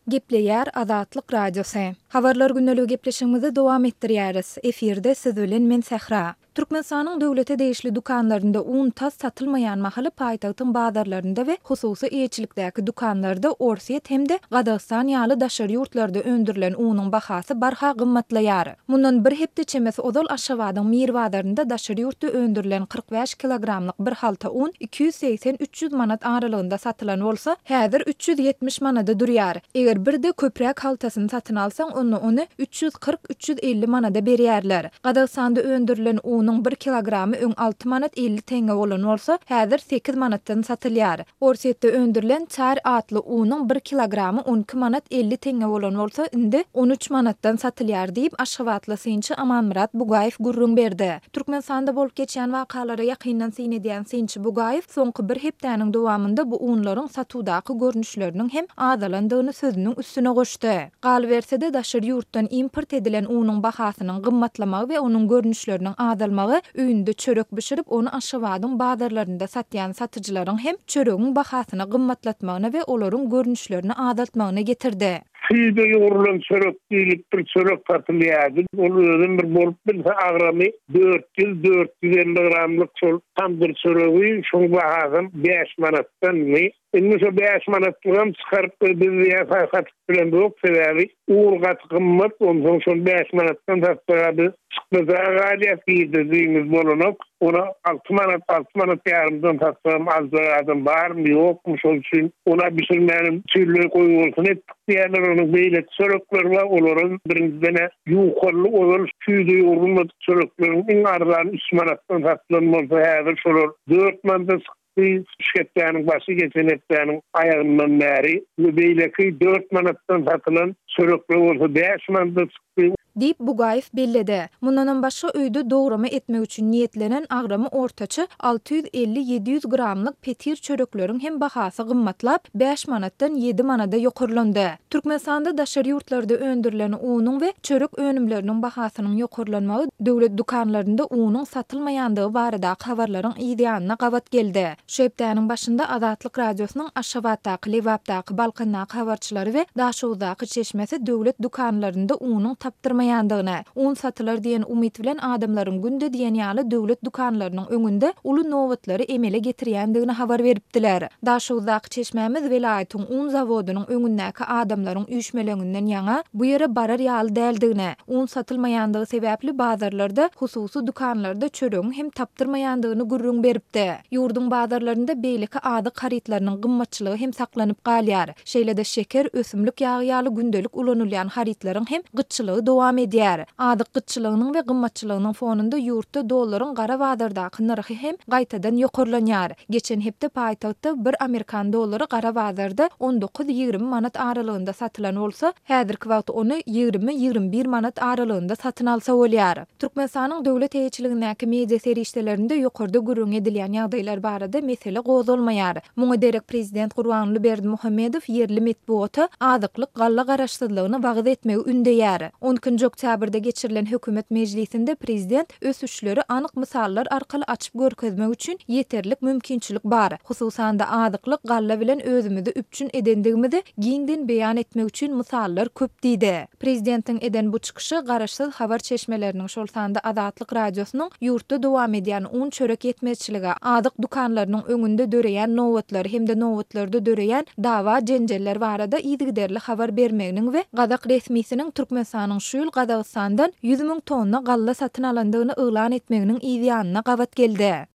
Gepleýär Azatlyk Radiosy. Habarlar günnälik gepleşigimizi dowam etdirýäris. Efirde siz bilen men Sähra. Türkmenistanyň döwlete değişli dukanlarynda un tas satylmaýan mahaly paýtagtyň bazarlarynda we hususy eýçilikdäki dukanlarda orsiýet hemde Gadagstan ýaly daşary ýurtlarda öndürilen unyň bahasy barha gymmatlaýar. Mundan bir hepde çemesi odal Aşgabatyň Mir bazarynda daşary ýurtda öndürilen 45 kilogramlyk bir halta un 280-300 manat aralygynda satylan bolsa, häzir 370 manada durýar. Eger birde köprek haltasyny satyn alsaň, onu 340-350 manada berýärler. Gadagstanda öndürilen unyň 1 kilogramy öň 6 manat 50 tenge bolan bolsa, häzir 8 manatdan satylýar. Orsiýetde öndürilen çar atly unyň 1 kilogramy 12 manat 50 tenge bolan bolsa, indi 13 manatdan satylýar diýip Aşgabatly synçy Amanmurat Bugaýew gurrun berdi. Türkmenistanda bolup geçýän wakalara ýakyndan syn edýän synçy Bugaýew soňky bir hepdäniň dowamında bu unlaryň satuwdaky görnüşleriniň hem azalandygyny sözüniň üstüne goşdy. Galybersede daşary ýurtdan import edilen unyň bahasynyň gymmatlamagy we onuň görnüşleriniň azalmagy öýünde çörek bişirip onu Aşgabatyň bazarlarynda satýan satyjylaryň hem çöregiň bahasyny gymmatlatmagyna we olaryň görnüşlerini azaltmagyna getirdi. Sizde yorulan çörek diýilip bir çörek satylýardy. Ol özüm bir bolup bilse agramy 400-450 gramlyk tandyr çöregi şoň bahasy 5 manatdan mi? Indi şu 5 manatdan çykaryp bizde satyp bilen yok sebäbi uğurgat gymmat, ondan şol 5 manatdan satýardy. Çıkmaza galiýat diýdiňiz bolanyp, ona 6 manat ýarymdan satsam azdan barmy ýokmy, şol üçin ona bişirmänim çürlüğü goýulsun etdik diýerler. Onu beýle çörekler we olaryň birincide ýukarly ol küýde ýurulmadyk çörekleriň iň arzany 3 manatdan satylan bolsa, häzir şolar 4 manatdan şirketlerinin başı geçen hepsinin ayağından beri beyleki 4 manattan satılan çörekler olsa 5 manattan çıktı. Diýip Bugaýew belledi. Mundan başga öýde dograma etmek üçin niýetlenen agramy ortaça 650-700 gramlyk petir çörekleriň hem bahasy gymmatlap 5 manatdan 7 manada ýokurlandy. Türkmenistanda daşary ýurtlarda öndürilen unyň we çörek önümleriniň bahasynyň ýokurlanmagy döwlet dukanlarynda unyň satylmaýandygy barada habarlaryň ýa-da gawat geldi. Şu hepdäniň başynda Azatlyk Radiosynyň Aşgabatdaky, Lewapdaky, Balkandaky habarçylary we Daşowdaky çeşmesi döwlet dukanlarynda unyň tapdyrmaýandygyny, un satylar diýen umyt bilen adamlaryň günde diýen ýaly döwlet dukanlarynyň öňünde uly nowatlary emele getirýändigini habar beripdiler. Daşowdaky çeşmemiz welaýatyň un zawodunyň öňündäki adamlaryň üýşmelerinden ýaňa bu ýere barar ýaly däldigine, un satylmaýandygy sebäpli bazarlarda, hususy dukanlarda çöregiň hem tapdyrmaýandygyny gurrun beripdi. Ýurdun bazarlarynda beýleki ady haritlarynyň gymmatçylygy hem saklanyp galýar. Şeýle-de şeker, ösümlik ýagy ýaly gündelik ulanylýan haritlaryň hem gyçylygy dowam edýär. Ady gyçylygynyň we gymmatçylygynyň fonunda ýurtda dollaryň gara bazardaky narhy hem gaýtadan ýokurlanýar. Geçen hepde paýtagtda bir Amerikan dollary gara bazarda 19-20 manat aralygynda satylan bolsa, häzirki wagtda onu 20-21 manat aralygynda satyn alsa bolýar. Türkmenistanyň döwlet eýçiligindäki media serişdelerinde ýokarda gurrun edilýän ýagdaýlar barada mesele gozulmaýar. Muňa derek prezident Gurbanguly Berdimuhammedow yerli medeniýete azyklyk galla garaşdyrlygyny wagt etmegi ündeýär. 10 oktýabrda geçirilen hökümet meclisinde prezident öz üçleri anyk misallar arkaly açyp görkezmek üçin ýeterlik mümkinçilik bar. Hususan da azyklyk galla bilen özümizi üpçün edendigimizi giňden beýan etmek üçin misallar köp diýdi. Prezidentiň eden bu çykyşy garaşsyz habar çeşmeleriniň şol sanda Azatlyk Radiosynyň ýurtda dowam edýän un çörek yetmezçiligi, adyk dukanlarynyň öňünde döreýän nowatlary hem de nowatlarda döreýän dawa jenjeller barada ýygyderli habar bermeginiň we Gadak resmisiniň Türkmenistanyň şu ýyl Gadagstandan 100 000 tonna galla satyn alandygyny elan etmeginiň ýa-da gawat geldi.